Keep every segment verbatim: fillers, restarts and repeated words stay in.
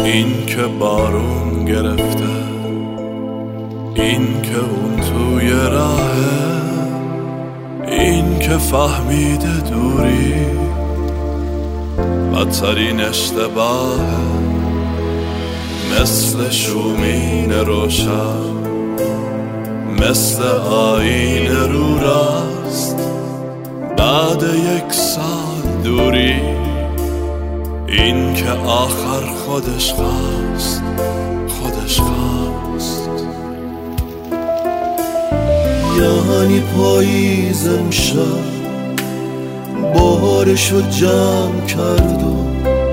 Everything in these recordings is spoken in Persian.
این که بارون گرفته، این که اون توی راهه، این که فهمیده دوری بدترین اشتباهه. مثل شومین روشن، مثل آیین رو راست، بعد یک سال دوری این که آخر خودش خواست، خودش خواست. یعنی پاییز امشب بارشو جمع کرد و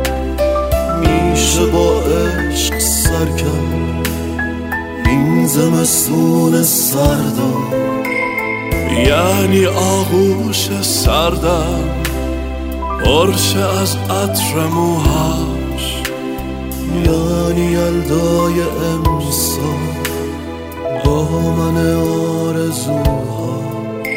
میشه با عشق سر کرد این زمستون سردا. یعنی آغوش سردم پرشه از عطر موهاش، یعنی یلدای امسال با من آرزوهاش.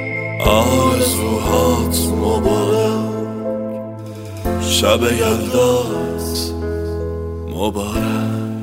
آرزوهات مبارک، شب یلدات مبارک.